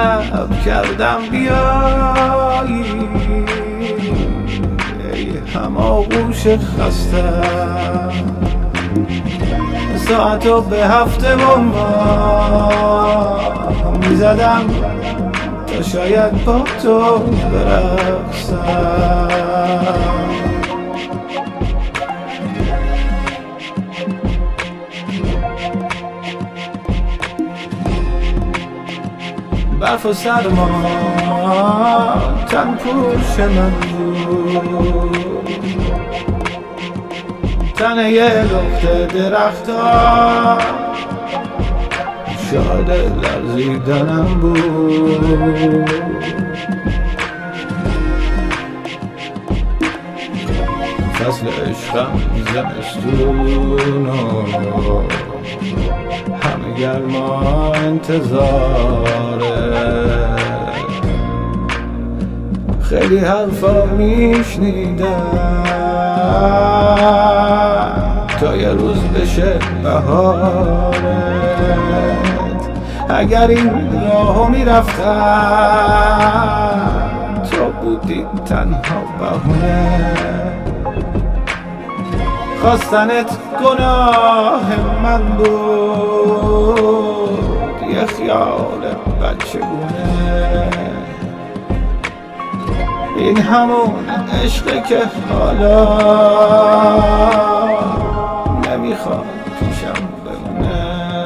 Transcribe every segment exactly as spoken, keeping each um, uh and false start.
طلب کردم بیایی ای هماغوش خستم ساعتو به هفته با ما میزدم تا شاید با تو برقصم برف و سرما تن پوش من بود تنه یه لخت درختا شاهد لرزیدنم بود فصل عشقم زمستون و همه گرما انتظاره خیلی حرفا میشنیدم تا یه روز بشه بهارت اگر این راهو میرفتم تو بودی تنها بهونه خواستنت گناه من بود یه خیال بچگونه این همون عشقه که حالا نمیخواد پیشم بمونه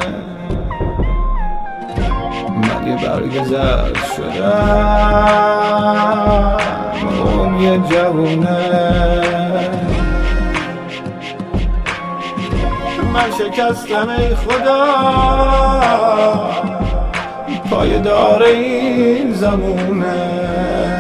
من یه برگ زرد شدم اون یه جوونه من شکستم ای خدا پای دار این زمونه